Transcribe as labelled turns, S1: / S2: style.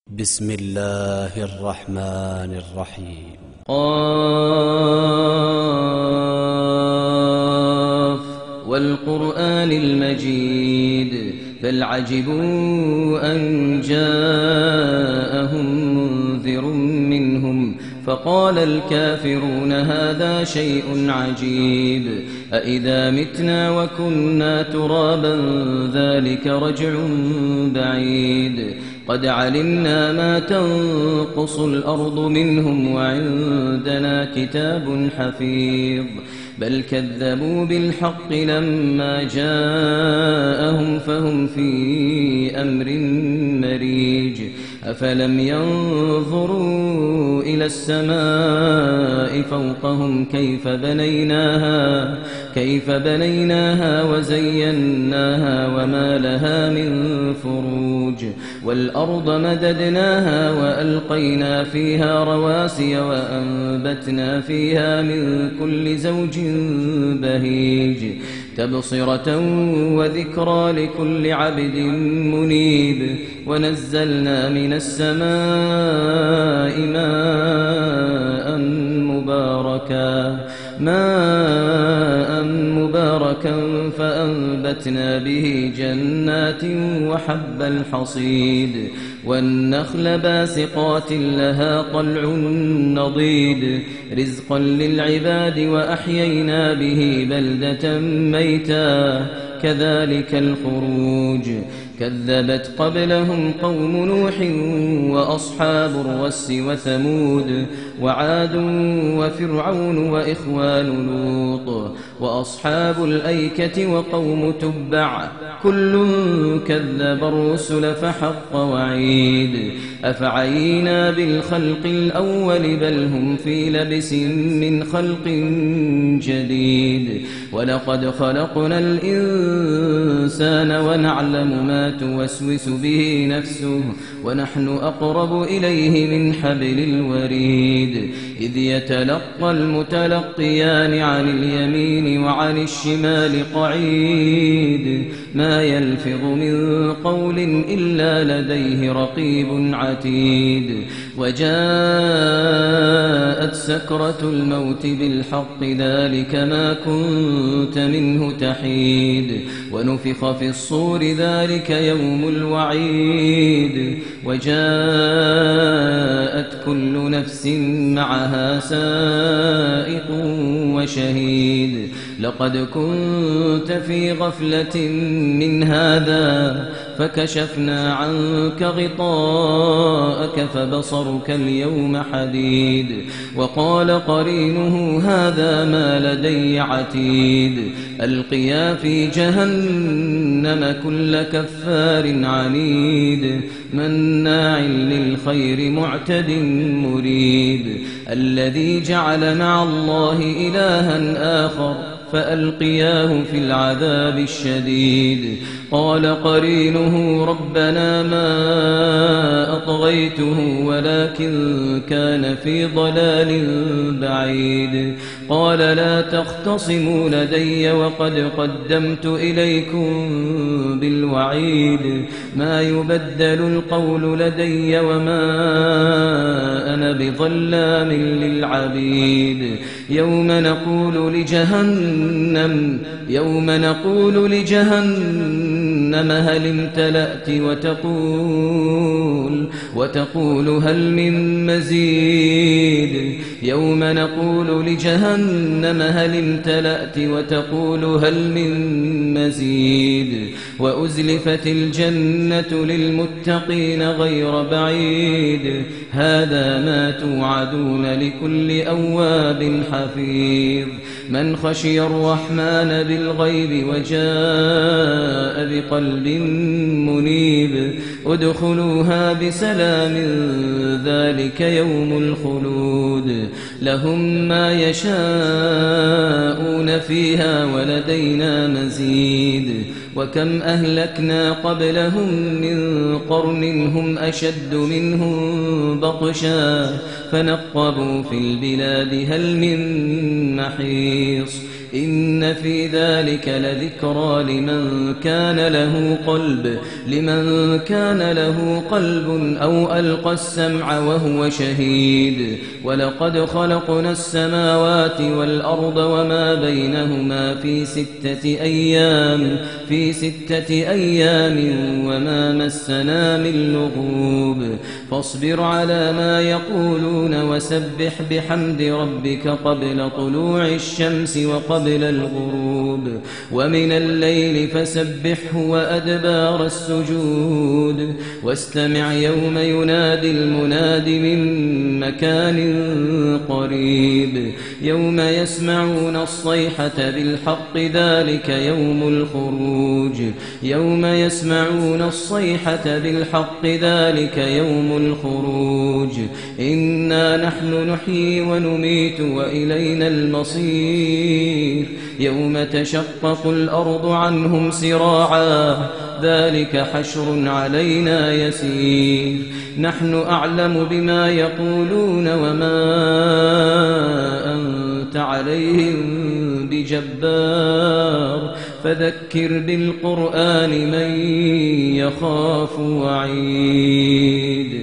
S1: بسم الله الرحمن الرحيم.
S2: قاف والقرآن المجيد بل عجبوا أن جاءهم منذر منهم فقال الكافرون هذا شيء عجيب أإذا متنا وكنا ترابا ذلك رجع بعيد قد علمنا ما تنقص الأرض منهم وعندنا كتاب حفيظ بل كذبوا بالحق لما جاءهم فهم في أمر مريج أفلم ينظروا إلى السماء فوقهم كيف بنيناها وزيناها وما لها من فروج والأرض مددناها وألقينا فيها رواسي وأنبتنا فيها من كل زوج بهيج تبصرة وذكرى لكل عبد منيب ونزلنا من السماء ماء مباركا فأنبتنا به جنات وحب الحصيد والنخل باسقات لها طلع نضيد رزقا للعباد وأحيينا به بلدة ميتا كذلك الخروج كذبت قبلهم قوم نوح وأصحاب الرس وثمود وعاد وفرعون وإخوان لوط وأصحاب الأيكة وقوم تبع كل كذب الرسل فحق وعيد أفعينا بالخلق الأول بل هم في لبس من خلق جديد ولقد خلقنا الإنسان ونعلم ما توسوس به نفسه ونحن أقرب إليه من حبل الوريد إذ يتلقى المتلقيان عن اليمين وعن الشمال قعيد ما يلفظ من قول إلا لديه رقيب عتيد وجاءت سكرة الموت بالحق ذلك ما كنت منه تحيد ونفخ في الصور ذلك يوم الوعيد وجاءت كل نفس معها سائق وشهيد لقد كنت في غفلة من هذا فكشفنا عنك غطاءك فبصرك اليوم حديد وقال قرينه هذا ما لدي عتيد ألقيا في جهنم كل كفار عنيد مناع للخير معتد مريب الذي جعل مع الله إلها آخر فألقياه في العذاب الشديد قال قرينه ربنا ما أطغيته ولكن كان في ضلال بعيد قال لا تختصموا لدي وقد قدمت إليكم بالوعيد ما يبدل القول لدي وما أنا بظلام للعبيد يوم نقول لجهنم هل امتلأت وتقول هل من مزيد يوم نقول لجهنم هل امتلأت وتقول هل من مزيد وأزلفت الجنة للمتقين غير بعيد هذا ما توعدون لكل أواب حفيظ من خشي الرحمن بالغيب وجاء بقلب منيب ادخلوها بسلام ذلك يوم الخلود لهم ما يشاءون فيها ولدينا مزيد وكم أهلكنا قبلهم من قرن هم أشد منهم بطشا فنقبوا في البلاد هل من محيص إن في ذلك لذكرى لمن كان له قلب أو ألقى السمع وهو شهيد ولقد خلقنا السماوات والأرض وما بينهما في 6 أيام وما مسنا من لغوب فاصبر على ما يقولون وسبح بحمد ربك قبل طلوع الشمس وقبل الغروب ومن الليل فسبحه وأدبار السجود واستمع يوم ينادي المناد من مكان قريب يوم يسمعون الصيحة بالحق ذلك يوم الخروج إنا نحن نحيي ونميت وإلينا المصير يوم تشقق الأرض عنهم سراعا ذلك حشر علينا يسير نحن أعلم بما يقولون وما أنت عليهم بجبار فذكر بالقرآن من يخاف وعيد